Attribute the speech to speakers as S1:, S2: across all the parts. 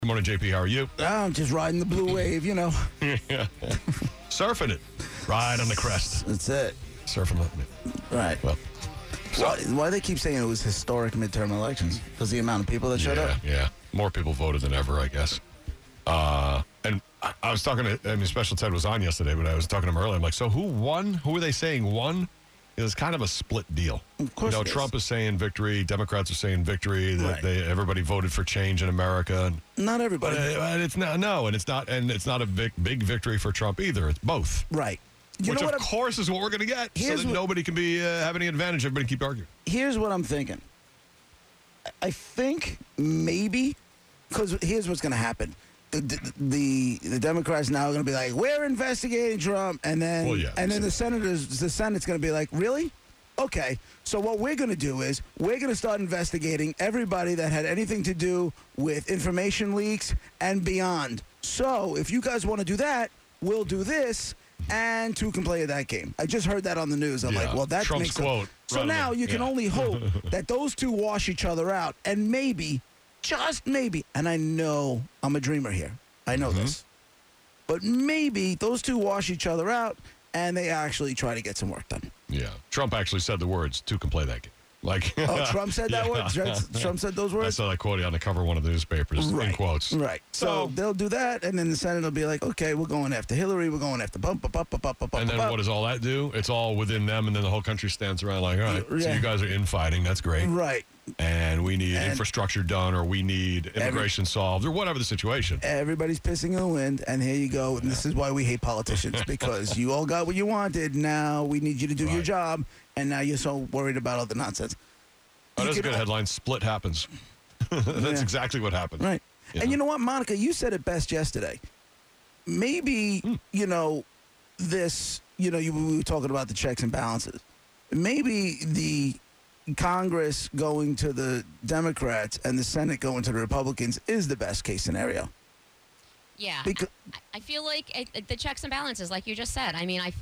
S1: Good morning, JP. How are you?
S2: I'm just riding the blue wave, you know.
S1: Surfing it. Ride on the crest.
S2: That's it.
S1: Surfing it.
S2: Right.
S1: Well,
S2: Why they keep saying it was historic midterm elections? Because the amount of people that showed up?
S1: Yeah. More people voted than ever, I guess. And I was talking to, Special Ted was on yesterday, but I was talking to him earlier. I'm like, so who won? Who are they saying won? It was kind of a split deal.
S2: Of course it is.
S1: Trump is saying victory. Democrats are saying victory. That
S2: Right.
S1: everybody voted for change in America. And,
S2: Not everybody.
S1: but it's not. No, and it's not a big victory for Trump either. It's both.
S2: Right. You
S1: Which,
S2: know
S1: of
S2: what
S1: course, is what we're going to get. So
S2: Here's
S1: that
S2: what-
S1: nobody can be have any advantage. Everybody keep arguing.
S2: Here's what I'm thinking. I think maybe, because here's what's going to happen. The Democrats now are going to be like, we're investigating Trump, and then the Senate's going to be like, really? Okay, so what we're going to do is we're going to start investigating everybody that had anything to do with information leaks and beyond. So if you guys want to do that, we'll do this, and two can play that game. I just heard that on the news. I'm like, well, that
S1: Trump's
S2: makes sense.
S1: quote.
S2: So now you can only hope that those two wash each other out, and maybe, just maybe, and I know I'm a dreamer here. I know this. But maybe those two wash each other out, and they actually try to get some work done.
S1: Yeah. Trump actually said the words, two can play that game. Like,
S2: Oh, Trump said that word? Trump said those
S1: I
S2: words?
S1: saw that quote on the cover of one of the newspapers in quotes.
S2: Right. So they'll do that, and then the Senate will be like, okay, we're going after Hillary, we're going after bump.
S1: And then what does all that do? It's all within them, and then the whole country stands around like, all right, so
S2: Yeah.
S1: you guys are infighting. That's great.
S2: Right.
S1: And we need infrastructure done, or we need immigration solved, or whatever the situation.
S2: Everybody's pissing in the wind, and here you go. And this is why we hate politicians, because you all got what you wanted. Now we need you to do your job, and now you're so worried about all the nonsense.
S1: Oh, that's a good headline. Split happens. That's exactly what happened.
S2: Right. And you know what, Monica, you said it best yesterday. Maybe, this, we were talking about the checks and balances. Maybe the Congress going to the Democrats and the Senate going to the Republicans is the best case scenario.
S3: Yeah.
S2: Because-
S3: I feel like the checks and balances, like you just said. I mean,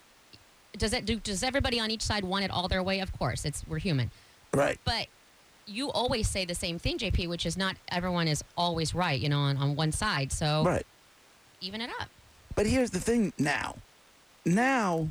S3: does everybody on each side want it all their way? Of course. We're human.
S2: Right.
S3: But you always say the same thing, JP, which is not everyone is always right, on one side. So
S2: Right.
S3: even it up.
S2: But here's the thing now. Now,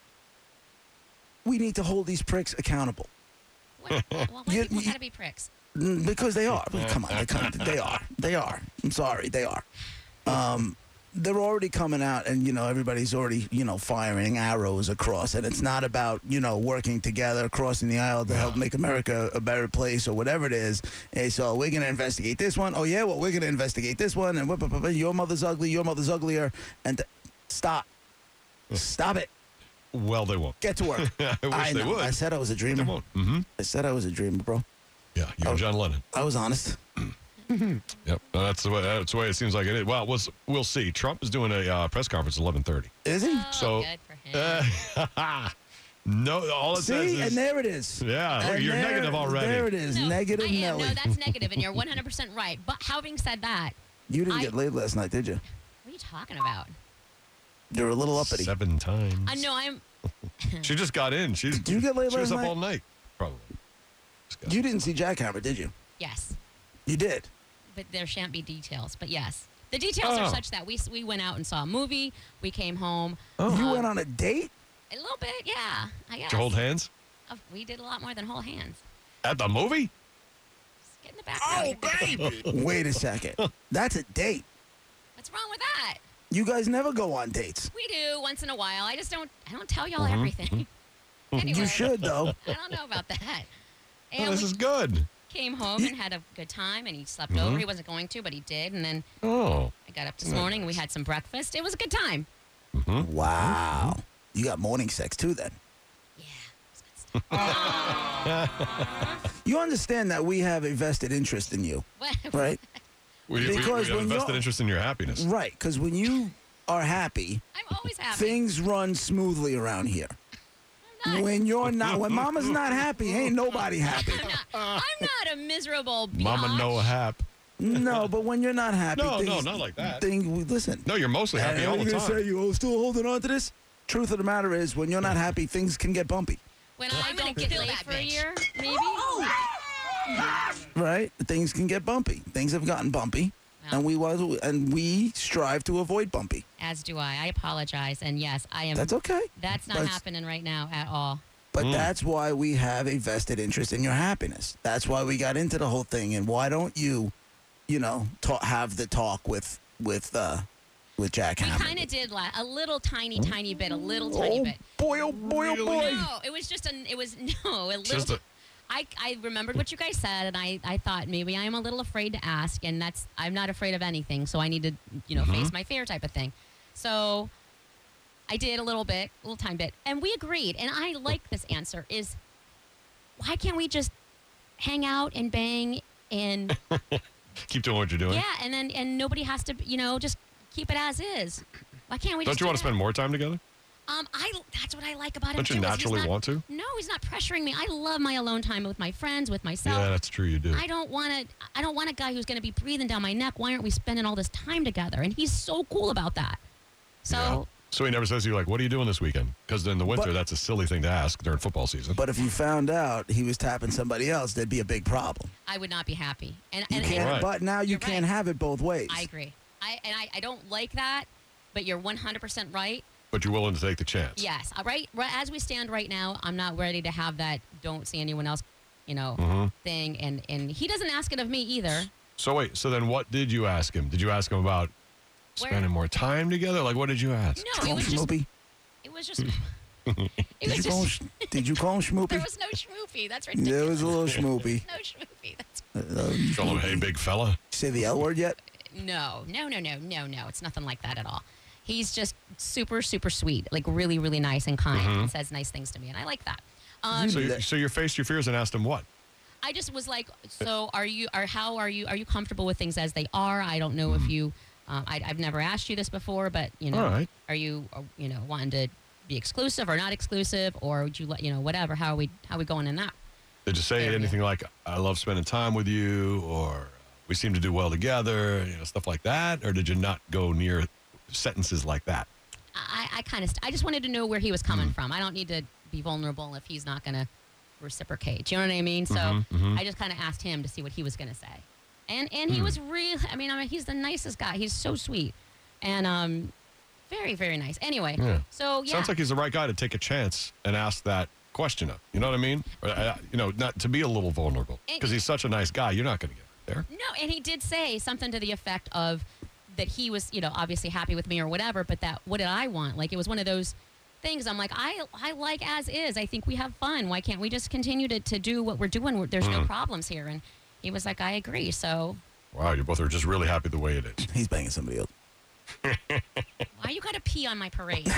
S2: we need to hold these pricks accountable.
S3: Why people gotta be pricks?
S2: Because they are. Come on, they are. They are. I'm sorry, they are. They're already coming out, and everybody's already firing arrows across, and it's not about working together, crossing the aisle to help make America a better place or whatever it is. And so we're gonna investigate this one. Oh yeah, well we're gonna investigate this one, and your mother's ugly, your mother's uglier, and stop it.
S1: Well, they won't.
S2: Get to work.
S1: I wish they would.
S2: I said I was a
S1: They
S2: dreamer.
S1: won't. Mm-hmm.
S2: I said I was a dreamer, bro.
S1: Yeah, you and John Lennon.
S2: I was honest.
S1: Yep, that's the way it seems like it is. Well, we'll see. Trump is doing a press conference at 11:30.
S2: Is he?
S1: So,
S3: good for him.
S1: No, all it says
S2: See,
S1: is...
S2: and there it is.
S1: Yeah, look,
S2: And
S1: you're negative already.
S2: There it is. Negative
S3: I am.
S2: Nelly.
S3: No, that's negative, and you're 100% right. But having said that,
S2: You didn't get laid last night, did you?
S3: what are you talking about?
S2: You're a little uppity.
S1: 7 times.
S3: I know I'm.
S1: She just got in. Did
S2: you get laid
S1: She was
S2: last
S1: up
S2: night?
S1: all night, probably.
S2: You didn't see Jackhammer, did you?
S3: Yes,
S2: You did.
S3: but there shan't be details. But yes, the details are such that we went out and saw a movie. We came home.
S2: You went on a date?
S3: A little bit, yeah. I guess.
S1: Did you hold hands?
S3: We did a lot more than hold hands.
S1: At the movie?
S3: Just get in the background.
S2: Wait a second. That's a date.
S3: What's wrong with that?
S2: You guys never go on dates.
S3: We do once in a while. I don't tell y'all everything. Anyway,
S2: You should, though.
S3: I don't know about that.
S1: Oh,
S3: And
S1: this
S3: we
S1: is good.
S3: came home and had a good time, and he slept over. He wasn't going to, but he did. And then
S1: Oh.
S3: I got up this morning, and we had some breakfast. It was a good time.
S2: Wow. You got morning sex, too, then.
S3: Yeah, it was good stuff.
S2: You understand that we have a vested interest in you,
S3: What-
S2: right?
S1: We
S2: Because
S1: have
S2: when
S1: a vested
S2: you're-
S1: interest in your happiness.
S2: Right, because when you are happy,
S3: I'm always happy.
S2: things run smoothly around here.
S3: I'm not.
S2: When you're not, when mama's not happy, ain't nobody happy.
S3: I'm not a miserable biatch.
S1: Mama no hap.
S2: No, but when you're not happy,
S1: No,
S2: things,
S1: not like that.
S2: Listen.
S1: No, you're mostly happy all the
S2: You're
S1: time.
S2: gonna say you still holding on to this? Truth of the matter is, when you're not happy, things can get bumpy.
S3: When I don't get laid for a year, maybe.
S2: Right? Things can get bumpy. Things have gotten bumpy. and we strive to avoid bumpy.
S3: As do I. I apologize. And yes, I am.
S2: That's okay.
S3: That's not happening right now at all.
S2: But that's why we have a vested interest in your happiness. That's why we got into the whole thing. And why don't you, have the talk with Jack Hammond?
S3: We kind of did a little tiny bit, tiny bit.
S2: Boy, oh boy, oh boy.
S3: No, it was just a little. I remembered what you guys said, and I thought maybe I am a little afraid to ask, and I'm not afraid of anything, so I need to, face my fear type of thing. So I did a little tiny bit, and we agreed, and I like this answer, is why can't we just hang out and bang and
S1: keep doing what you're doing?
S3: Yeah, and nobody has to, just keep it as is. Why can't we
S1: Don't you want to spend more time together?
S3: That's what I like about him.
S1: Don't you naturally want to?
S3: No, he's not pressuring me. I love my alone time with my friends, with myself.
S1: Yeah, that's true. You do.
S3: I don't want a guy who's going to be breathing down my neck. Why aren't we spending all this time together? And he's so cool about that. So.
S1: Yeah. So he never says to you, like, what are you doing this weekend? Because in the winter, that's a silly thing to ask during football season.
S2: But if you found out he was tapping somebody else, there'd be a big problem.
S3: I would not be happy.
S2: But now you can't have it both ways.
S3: I agree. I don't like that, but you're 100% right.
S1: But you're willing to take the chance.
S3: Yes. Right. As we stand right now, I'm not ready to have that don't see anyone else, thing. And he doesn't ask it of me either.
S1: So wait. So then what did you ask him? Did you ask him about spending more time together? Like, what did you ask?
S3: No, it was just.
S2: Did you call him Schmoopy?
S3: There was no Schmoopy. That's ridiculous.
S2: There was a little Schmoopy.
S3: No Schmoopy.
S1: Call him, hey, big fella.
S2: Say the L word yet?
S3: No. It's nothing like that at all. He's just super, super sweet, like really, really nice and kind, and says nice things to me, and I like that.
S1: So you faced your fears and asked him what?
S3: I just was like, so are you comfortable with things as they are? I don't know if you, I've never asked you this before, but
S1: All right.
S3: are you wanting to be exclusive or not exclusive, or would you whatever? How are we going in that?
S1: Did you say anything like, I love spending time with you, or we seem to do well together, stuff like that, or did you not go near sentences like that?
S3: I just wanted to know where he was coming from. I don't need to be vulnerable if he's not going to reciprocate. Do you know what I mean? So I just kind of asked him to see what he was going to say. And he was real. I mean, he's the nicest guy. He's so sweet. And very, very nice. Anyway, so yeah.
S1: Sounds like he's the right guy to take a chance and ask that question of. You know what I mean? Or, not to be a little vulnerable. Because he's such a nice guy, you're not going to get there.
S3: No, and he did say something to the effect of that he was, obviously happy with me or whatever, but that what did I want? Like, it was one of those things. I'm like, I like as is. I think we have fun. Why can't we just continue to do what we're doing? There's no problems here. And he was like, I agree. So.
S1: Wow, you both are just really happy the way it is.
S2: He's banging somebody else.
S3: Why you got to pee on my parade?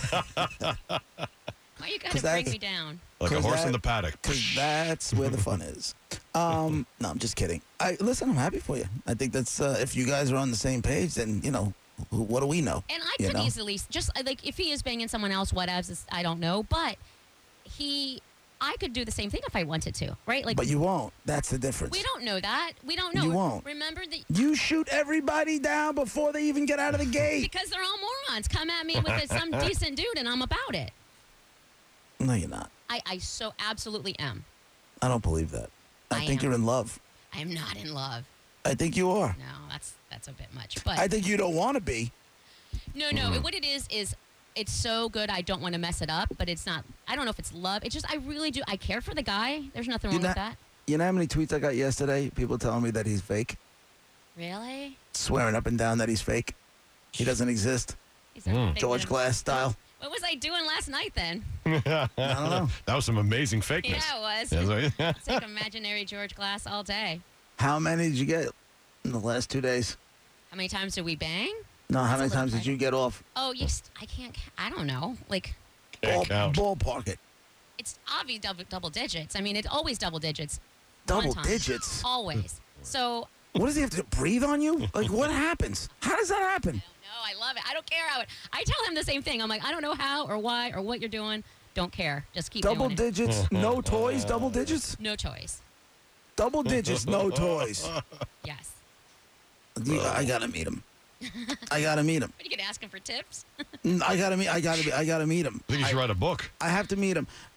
S3: Why you got to bring me down?
S1: Like a horse in the paddock.
S2: Because that's where the fun is. No, I'm just kidding. Listen, I'm happy for you. I think that's, if you guys are on the same page, then, what do we know?
S3: And I could easily, just like, if he is banging someone else, whatevs, I don't know. But I could do the same thing if I wanted to, right? Like,
S2: but you won't. That's the difference.
S3: We don't know that. We don't know.
S2: You won't.
S3: Remember that.
S2: You shoot everybody down before they even get out of the gate.
S3: Because they're all morons. Come at me with some decent dude, and I'm about it.
S2: No, you're not.
S3: I so absolutely am.
S2: I don't believe that. I think you're in love.
S3: I am not in love.
S2: I think you are.
S3: No, that's a bit much. But
S2: I think you don't want to be.
S3: No. What it is it's so good I don't want to mess it up, but it's not. I don't know if it's love. It's just I really do. I care for the guy. There's nothing wrong with that.
S2: You know how many tweets I got yesterday? People telling me that he's fake.
S3: Really?
S2: Swearing up and down that he's fake. He doesn't exist. George Glass style.
S3: What was I doing last night then?
S2: I don't know.
S1: That was some amazing fakeness.
S3: Yeah, it was. It's like imaginary George Glass all day.
S2: How many did you get in the last 2 days?
S3: How many times did we bang?
S2: No, how many times did you get off?
S3: Oh, yes. I don't know. Like,
S2: ballpark it.
S3: It's obvious double digits. I mean, it's always double digits.
S2: Double digits?
S3: Always. So.
S2: What does he have to breathe on you? Like, what happens? How does that happen?
S3: I love it. I don't care how it. I tell him the same thing. I'm like, I don't know how or why or what you're doing. Don't care. Just keep
S2: double
S3: doing it.
S2: Digits, no toys. Double digits.
S3: No toys.
S2: Double digits, no toys.
S3: Yes.
S2: I gotta meet him. I gotta meet him.
S3: Are you gonna ask him for tips?
S2: I gotta meet him.
S1: I think you should write a book.
S2: I have to meet him.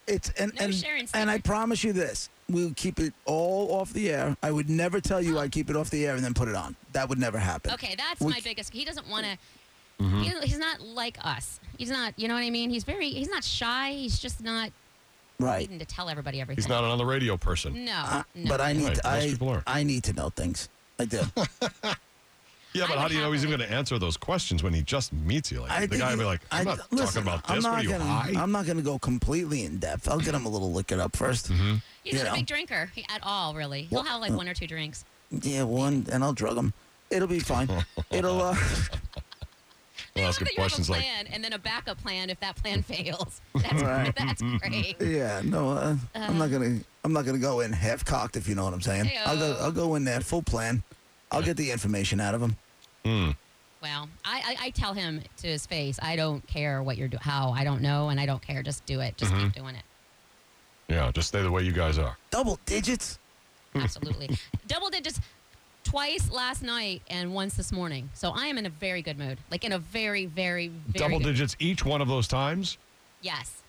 S2: It's
S3: No sharing
S2: and I
S3: secrets.
S2: promise you this: we'll keep it all off the air. I would never tell you I'd keep it off the air and then put it on. That would never happen.
S3: Okay, that's
S2: We-
S3: my biggest. He doesn't want to.
S1: Mm-hmm.
S3: He's not like us. He's not. You know what I mean? He's not shy. He's just not
S2: Right.
S3: needing to tell everybody everything.
S1: He's not an on the radio person.
S3: No, no.
S2: But I need
S1: Right,
S2: to,
S1: most people are.
S2: I need to know things. I do.
S1: Yeah, but
S3: I
S1: how
S3: would
S1: do you know he's even
S3: happily-
S1: going to answer those questions when he just meets you? Like
S2: I
S1: the
S2: think
S1: guy will be like, "I'm not
S2: listen,
S1: talking about
S2: I'm
S1: this. What
S2: not
S1: are you
S2: gonna,
S1: high?"
S2: I'm not going to go completely in depth. I'll get him a little liquor up 1st
S1: Mm-hmm.
S3: He's
S2: you
S3: not
S2: know.
S3: a big drinker at all, really. He'll have like 1 or 2 drinks.
S2: Yeah, one, and I'll drug him. It'll be fine. It'll.
S1: We'll
S3: I
S1: ask
S3: love
S1: him
S3: that you have a
S1: questions like,
S3: plan and then a backup plan if that plan fails. That's
S2: Right.
S3: that's great.
S2: Yeah, no, I'm not gonna go in half cocked if you know what I'm saying.
S3: Heyo.
S2: I'll go in there full plan. I'll get the information out of him.
S3: Well, I tell him to his face, I don't care what you're doing, how, I don't know, and I don't care. Just do it. Just keep doing it.
S1: "Yeah, just stay the way you guys are."
S2: Double digits.
S3: Absolutely. Double digits twice last night and once this morning. So I am in a very good mood. Like in a very, very, very
S1: Double
S3: good-
S1: digits each one of those times.
S3: Yes.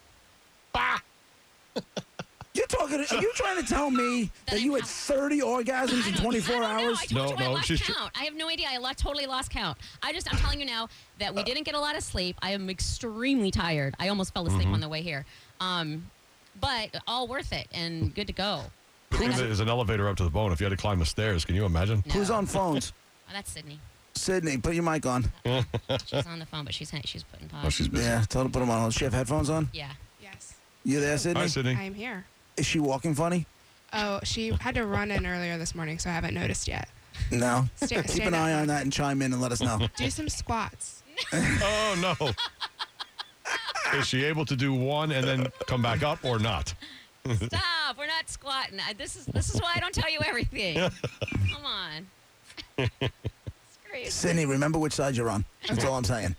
S2: You're talking. Are you trying to tell me
S3: That
S2: that you had
S3: I-
S2: 30 orgasms in 24
S3: I don't know.
S2: hours?
S3: I told
S1: No,
S3: you I
S1: no,
S3: lost
S1: she's
S3: count. I have no idea. Totally lost count. I'm telling you now that we didn't get a lot of sleep. I am extremely tired. I almost fell asleep on the way here. But all worth it and good to go.
S1: There's an elevator up to the bone. If you had to climb the stairs, can you imagine?
S3: No.
S2: Who's on phones?
S3: Oh, that's Sydney.
S2: Sydney, put your mic on.
S3: She's on the phone, but she's putting pause.
S1: Oh, she's busy.
S2: Yeah, tell her to put them on. Does she have headphones on?
S3: Yeah.
S4: Yes,
S2: You there, Sydney?
S1: Hi, Sydney.
S4: I am here.
S2: Is she walking funny?
S4: Oh, she had to run in earlier this morning, so I haven't noticed yet.
S2: No.
S4: Sta-
S2: Keep
S4: stand
S2: an
S4: up.
S2: eye on that and chime in and let us know.
S4: Do some squats.
S1: Oh no. Is she able to do one and then come back up or not?
S3: Stop. We're not squatting. This is why I don't tell you everything. Come on. It's crazy.
S2: Sydney, remember which side you're on. That's all I'm saying.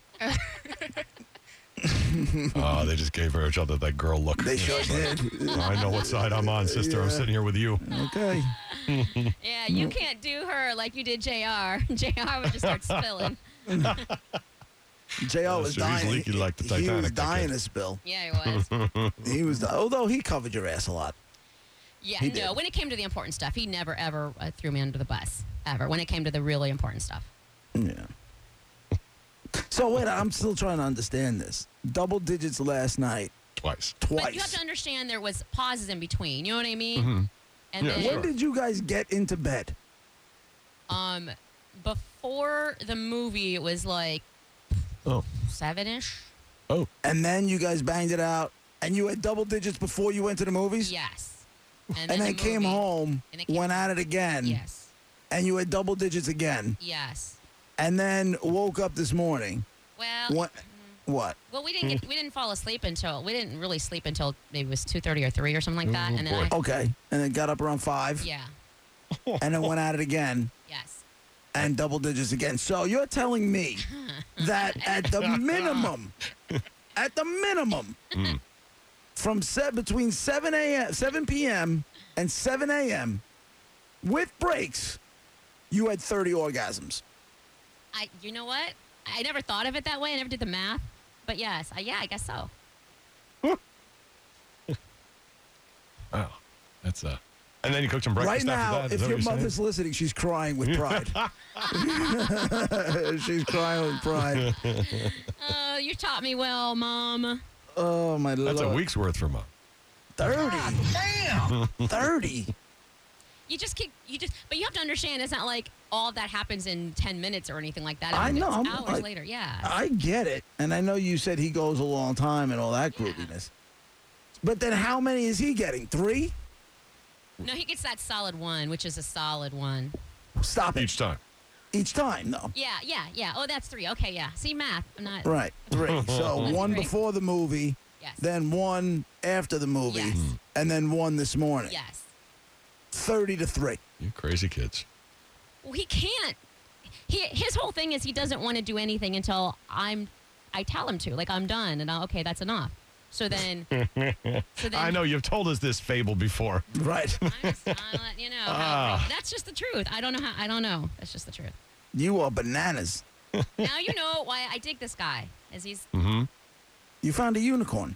S1: Oh, they just gave each other that girl look.
S2: They sure did.
S1: I know what side I'm on, sister. I'm
S2: Yeah.
S1: sitting here with you.
S2: Okay.
S3: Yeah, you can't do her like you did JR. JR would just start spilling.
S2: JR was
S1: He's
S2: dying.
S1: leaky like the
S2: He was
S1: Titanic, that
S2: dying
S1: kid.
S2: to spill.
S3: Yeah, he was.
S2: He was, although he covered your ass a lot.
S3: Yeah,
S2: He
S3: no.
S2: did.
S3: When it came to the important stuff, he never ever threw me under the bus ever. When it came to the really important stuff.
S2: Yeah. So wait, I'm still trying to understand this. Double digits last night,
S1: Twice.
S2: twice.
S3: But you have to understand there was pauses in between. You know what I mean? And
S1: Yeah,
S3: then
S1: sure.
S2: When did you guys get into bed?
S3: before the movie, it was like
S1: Oh.
S3: 7-ish.
S1: Oh.
S2: And then you guys banged it out, and you had double digits before you went to the movies?
S3: Yes.
S2: And
S3: the
S2: then came
S3: movie-
S2: home,
S3: and then came
S2: went at it again,
S3: Yes.
S2: and you had double digits again.
S3: Yes.
S2: And then woke up this morning.
S3: Well,
S2: What?
S3: well, we didn't fall asleep until we didn't really sleep until maybe it was 2:30 or 3 or something like that, and then
S1: boy.
S2: Okay. And then got up around 5,
S3: yeah,
S2: and then went at it again.
S3: yes,
S2: And double digits again. So you're telling me that at the minimum, from between 7 p.m. and 7 a.m. with breaks, you had 30 orgasms.
S3: you know what? I never thought of it that way. I never did the math, but yes, I guess so.
S1: Wow. That's And then you cooked some breakfast
S2: Right now,
S1: after that. Is
S2: if
S1: that
S2: your
S1: what you're
S2: mother's listening, she's crying with pride. She's crying with pride.
S3: You taught me well, Mom.
S2: Oh, my
S1: saying?
S2: Lord.
S1: That's a week's worth from
S2: 30. Damn. 30.
S3: But you have to understand, it's not like all of that happens in 10 minutes or anything like that.
S2: I know,
S3: It's
S2: I'm-
S3: hours later, yeah.
S2: I get it. And I know you said he goes a long time and all that grooviness. But then how many is he getting? 3?
S3: No, he gets that solid 1, which is a solid 1.
S2: Stop it.
S1: each time.
S2: Each time, though.
S3: Yeah. Oh, that's 3. Okay, yeah. See, math. I'm not.
S2: Right, 3. So
S3: That's
S2: 1
S3: great.
S2: before the movie,
S3: Yes.
S2: then 1 after the movie,
S3: Yes.
S2: and then 1 this morning.
S3: Yes.
S2: 30 to 3.
S1: You crazy kids.
S3: Well, he can't. His whole thing is he doesn't want to do anything until I tell him to. Like, I'm done, and okay, that's enough. So then.
S1: I know you've told us this fable before.
S2: Right.
S3: I'm letting you know. That's just the truth. I don't know how. I don't know. That's just the truth.
S2: You are bananas.
S3: Now you know why I dig this guy. Is he's
S2: You found a unicorn.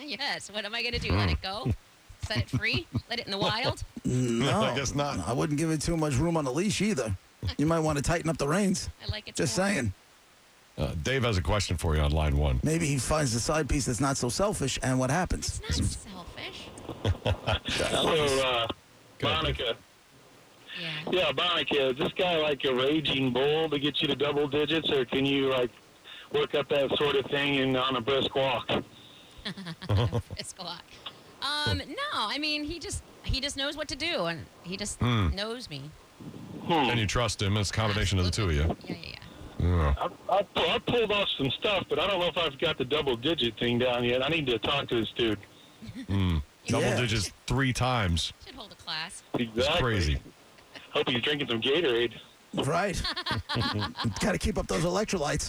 S3: Yes. What am I going to do? Let it go? Set it free? Let it in the wild?
S2: No,
S1: I guess not.
S2: I wouldn't give it too much room on the leash either. You might want to tighten up the reins.
S3: I like it.
S2: Just
S3: more.
S2: saying.
S1: Dave has a question for you on line one.
S2: Maybe he finds the side piece that's not so selfish, and what happens?
S3: It's not selfish.
S5: So, Monica. Yeah, Monica, is this guy like a raging bull to get you to double digits, or can you, like, work up that sort of thing on a brisk walk?
S3: Brisk walk. No, I mean, he just knows what to do, and he just knows me.
S1: And you trust him. It's a combination of the two of you.
S3: Yeah.
S5: I pulled off some stuff, but I don't know if I've got the double-digit thing down yet. I need to talk to this dude.
S1: Double digits 3 times.
S3: Should hold a class.
S5: Exactly.
S1: It's crazy.
S5: Hope he's drinking some Gatorade.
S2: Right. Got to keep up those electrolytes.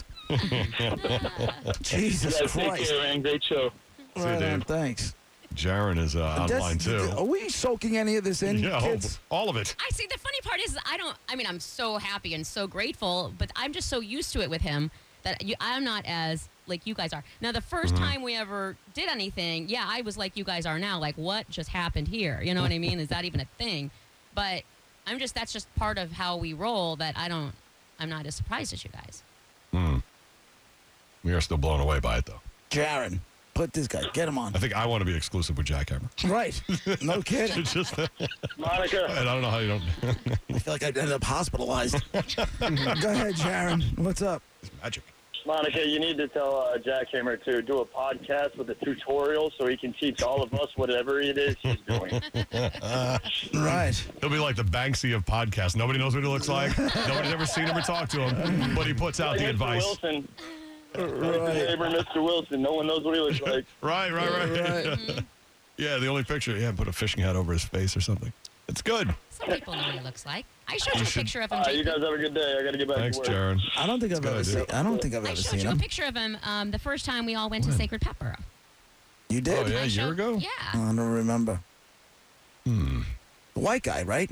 S2: Jesus
S5: You guys take
S2: Christ.
S5: care, man. Great show.
S1: See you,
S2: Right on,
S1: Dave.
S2: thanks.
S1: Jaron is on line 2.
S2: Are we soaking any of this in,
S1: Yeah,
S2: kids?
S1: all of it.
S3: I see. The funny part is, I'm so happy and so grateful, but I'm just so used to it with him that I'm not as like you guys are. Now, the first time we ever did anything, yeah, I was like you guys are now. Like, what just happened here? You know what I mean? Is that even a thing? But that's just part of how we roll that I'm not as surprised as you guys.
S1: We are still blown away by it, though.
S2: Jaron, put this guy. Get him on.
S1: I think I want to be exclusive with Jackhammer.
S2: Right. No kidding.
S1: It's just, and
S5: Monica.
S1: I don't know how you don't.
S2: I feel like I'd end up hospitalized. Go ahead, Jaron. What's up?
S1: It's magic.
S5: Monica, you need to tell Jackhammer to do a podcast with a tutorial so he can teach all of us whatever it is he's doing.
S2: Right.
S1: He'll be like the Banksy of podcasts. Nobody knows what he looks like. Nobody's ever seen him or talked to him, but he puts out the
S5: Mr.
S1: advice.
S5: Wilson. Neighbor, Mr. Wilson. No one knows what he looks like.
S1: Right. Yeah, the only picture. Yeah, put a fishing hat over his face or something. It's good.
S3: Some people know what he looks like. I showed you a picture of him.
S5: You guys have a good day. I got to get back
S1: Thanks,
S5: to work.
S1: Jaron.
S2: I don't think I've ever seen. I don't think I've
S3: I
S2: ever
S3: showed
S2: seen
S3: you a
S2: him.
S3: picture of him the first time we all went to Sacred Pepper.
S2: You did?
S1: Oh, yeah, a year ago?
S3: Yeah.
S2: I don't remember. The white guy, right?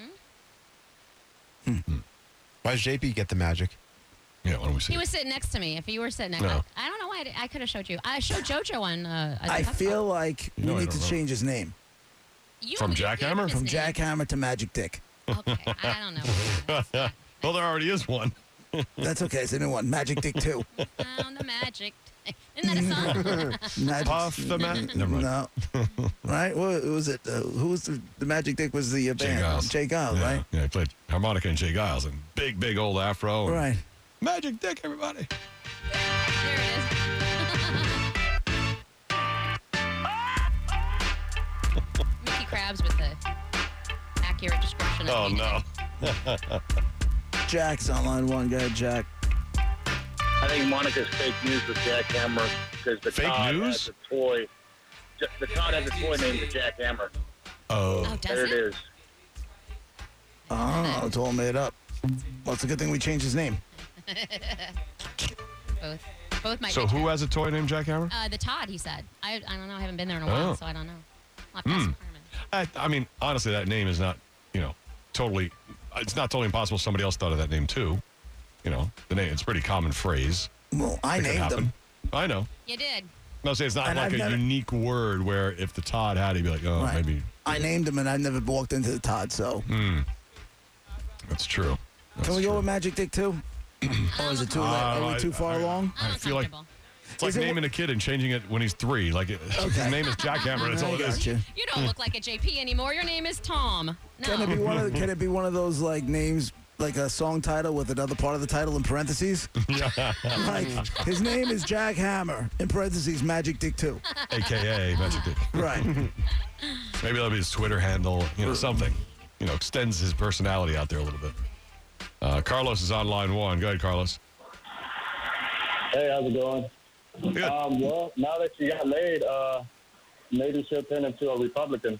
S6: Why does JP get the magic?
S1: Yeah, why don't we see?
S3: He was sitting next to me. If you were sitting next,
S1: No.
S3: I don't know why I could have showed you. I showed JoJo on.
S2: I feel like we
S1: No, I
S2: need
S1: don't
S2: to
S1: know.
S2: change his name
S1: From Jackhammer?
S2: from Jackhammer to Magic Dick.
S3: Okay, I don't know.
S1: Well, there already is one.
S2: That's okay. It's a new one. Magic Dick 2.
S3: Found the magic. Isn't that a song?
S2: Magic.
S1: Puff the man. Never mind.
S2: No. Right? What was it? Who was the Magic Dick was the band?
S1: Jay Giles.
S2: Jay Giles,
S1: Yeah,
S2: right?
S1: Yeah, he played harmonica and Jay Giles and big old afro. And
S2: Right.
S1: Magic Dick, everybody.
S3: There it is. Mickey Krabs with the accurate description of
S1: Oh,
S3: Peter.
S1: no.
S2: Jack's on line 1. Go ahead, Jack.
S5: I think Monica's fake news with Jackhammer because the
S1: Fake
S5: Todd
S1: news?
S5: has a toy. The Todd has a toy named the Jackhammer.
S1: Oh.
S3: Oh, does
S5: There it
S3: it?
S5: is.
S2: Oh, it's all made up. Well, it's a good thing we changed his name.
S3: Both might
S1: So
S3: be
S1: who
S3: true.
S1: has a toy named Jackhammer?
S3: The Todd, he said. I don't know. I haven't been there in a while,
S1: Oh.
S3: so I don't know. I'll have to ask Carmen.
S1: I mean, honestly, that name is not, totally, it's not totally impossible somebody else thought of that name too. The name, it's a pretty common phrase.
S2: Well, I
S1: It could
S2: named
S1: happen.
S2: him.
S1: I know.
S3: You did.
S1: No, say it's not
S2: And
S1: like
S2: I've
S1: a
S2: never-
S1: unique word where if the Todd had, he'd be like, oh,
S2: Right.
S1: maybe
S2: I named him, and I never walked into the Todd, so.
S1: that's true. That's
S2: Can we go
S1: true.
S2: with Magic Dick, too? Or is it too late? Are we too far along?
S3: I'm
S1: I feel like
S3: uncomfortable.
S1: it's like
S2: Is it
S1: naming a kid and changing it when he's 3. Like, his name is Jackhammer. That's all
S2: I
S1: it is.
S2: gotcha.
S3: You don't look like a JP anymore. Your name is Tom. No.
S2: Can it be one of those like names, like a song title with another part of the title in parentheses? Like his name is Jack Hammer in parentheses Magic Dick 2.
S1: AKA Magic Dick.
S2: Right.
S1: Maybe that'll be his Twitter handle, something. Extends his personality out there a little bit. Carlos is on line 1. Go ahead, Carlos.
S5: Hey, how's it going?
S1: Good.
S5: Well, now that you got laid, maybe she'll turn into a Republican.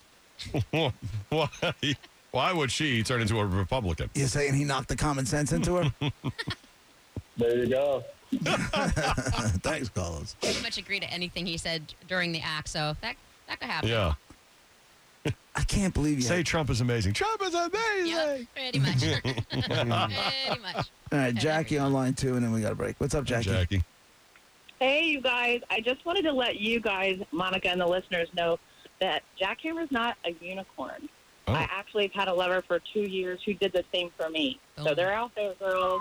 S1: Why would she turn into a Republican?
S2: You're saying he knocked the common sense into her?
S5: There you go.
S2: Thanks, Carlos.
S3: Pretty much agree to anything he said during the act, so that could happen.
S1: Yeah.
S2: I can't believe you.
S1: Say Trump is amazing. Trump is amazing.
S3: Yep, pretty much. Pretty much.
S2: All right, Jackie on line 2, and then we got a break. What's up, Jackie?
S1: Jackie.
S7: Hey, you guys. I just wanted to let you guys, Monica and the listeners, know that Jackhammer's not a unicorn.
S1: Oh.
S7: I actually have had a lover for 2 years who did the same for me. So they're out there, girls.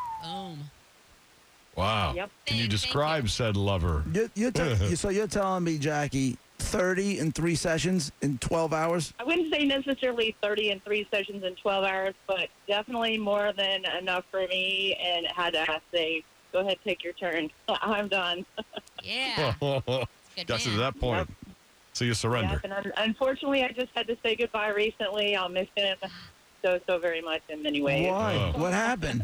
S1: Wow.
S7: Yep.
S1: Can you describe said lover?
S2: So you're telling me, Jackie, 30 in 3 sessions in 12 hours?
S7: I wouldn't say necessarily 30 in 3 sessions in 12 hours, but definitely more than enough for me, and had to say, go ahead, take your turn. I'm done.
S3: Yeah.
S1: Got to that point. So you surrender.
S7: Yes, and unfortunately, I just had to say goodbye recently. I'll miss him so very much in many ways.
S2: Why? What happened?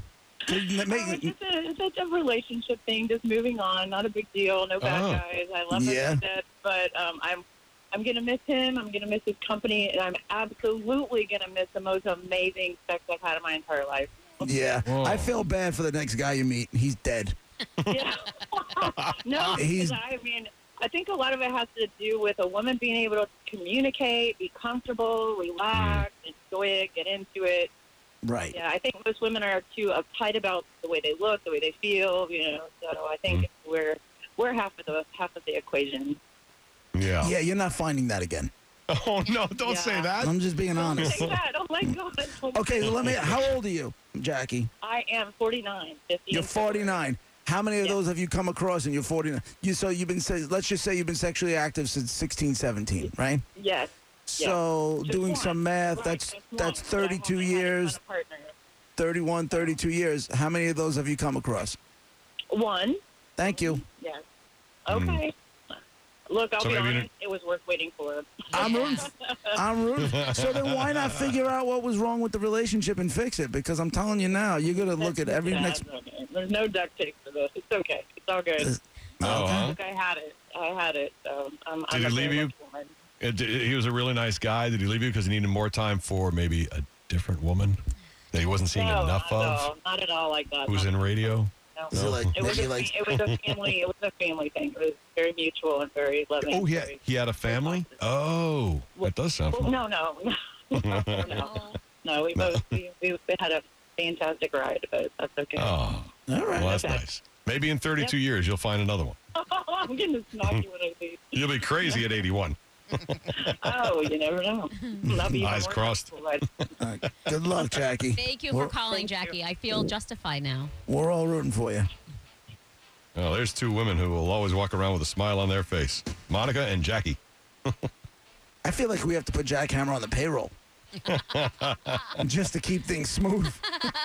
S7: It's a relationship thing, just moving on. Not a big deal. No bad guys. I love him to death, but I'm gonna miss him. I'm gonna miss his company, and I'm absolutely gonna miss the most amazing sex I've had in my entire life.
S2: Yeah, I feel bad for the next guy you meet. He's dead.
S7: Yeah. No, I think a lot of it has to do with a woman being able to communicate, be comfortable, relax, enjoy it, get into it.
S2: Right.
S7: Yeah, I think most women are too uptight about the way they look, the way they feel. So I think we're half of the equation.
S1: Yeah.
S2: Yeah, you're not finding that again.
S1: Oh no! Don't say that.
S2: I'm just being honest.
S7: Don't say that. Oh my God.
S2: Okay, how old are you, Jackie?
S7: I am 49. 50
S2: You're 49. How many of those have you come across in your 49? Let's just say you've been sexually active since 16, 17, right?
S7: Yes.
S2: So
S7: Just
S2: doing
S7: one.
S2: some math,
S7: Right,
S2: that's
S7: just one.
S2: 32
S7: I
S2: years,
S7: had a partner.
S2: 31, 32 years. How many of those have you come across?
S7: One.
S2: Thank you.
S7: Yes. Okay. Look, I'll
S1: So
S7: be
S1: maybe
S7: honest. It was worth waiting for.
S2: I'm rooting. So then why not figure out what was wrong with the relationship and fix it? Because I'm telling you now, you're going to look at every next...
S7: Okay. There's no duct tape for this. It's okay. It's all good. Look, I had it. So
S1: Did he leave you? He was a really nice guy. Did he leave you because he needed more time for maybe a different woman that he wasn't seeing enough of?
S7: No, not at all like that.
S1: Who was in radio?
S7: No.
S2: It
S7: was a family thing. It was very mutual and very loving.
S1: Oh, yeah. He had a family? Oh, that does sound fun.
S7: No. No, we had a fantastic ride, but that's okay.
S1: Oh,
S2: All right.
S1: well, that's
S7: Okay.
S1: nice. Maybe in 32 years you'll find another one.
S7: I'm going to snock you when I leave.
S1: You'll be crazy at 81.
S7: Oh, you never know.
S1: Eyes crossed.
S2: All right. Good luck, Jackie.
S3: Thank you for calling, Jackie. I feel justified now.
S2: We're all rooting for you.
S1: Oh, there's 2 women who will always walk around with a smile on their face. Monica and Jackie.
S2: I feel like we have to put Jackhammer on the payroll. Just to keep things smooth.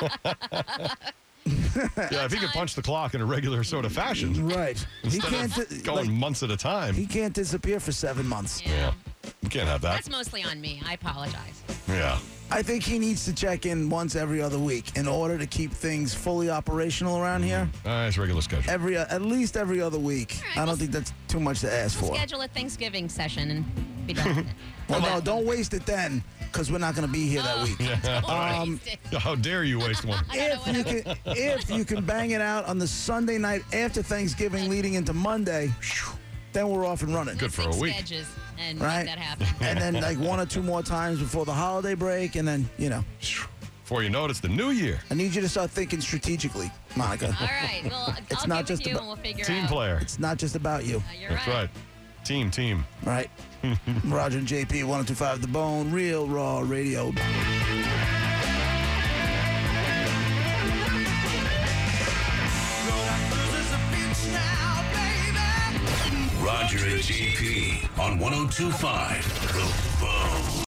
S1: Yeah, if he could punch the clock in a regular sort of fashion.
S2: Right.
S1: Instead of going months at a time.
S2: He can't disappear for 7 months.
S1: Yeah. You can't have that.
S3: That's mostly on me. I apologize.
S1: Yeah.
S2: I think he needs to check in once every other week in order to keep things fully operational around here.
S1: Nice regular schedule.
S2: At least every other week.
S3: All right,
S2: I don't think that's too much to ask for.
S3: Schedule a Thanksgiving session and be done with it.
S2: Well, no, don't waste it then, because we're not going to be here that week.
S1: How dare you waste one?
S2: If you can bang it out on the Sunday night after Thanksgiving leading into Monday, then we're off and running.
S1: Good for a week.
S3: Edges and
S2: Right?
S3: make that happen.
S2: And then like 1 or 2 more times before the holiday break, and then,
S1: Before you know it, it's the new year.
S2: I need you to start thinking strategically, Monica.
S3: All right. Well, I'll
S2: not
S3: get
S2: just
S3: with you
S2: about-
S3: and we'll figure
S1: Team
S3: out.
S1: player.
S2: It's not just about you,
S3: You're
S1: That's right. Team.
S2: right? Roger and JP, 102.5 The Bone, Real Raw Radio.
S8: Roger and JP on 102.5 The Bone.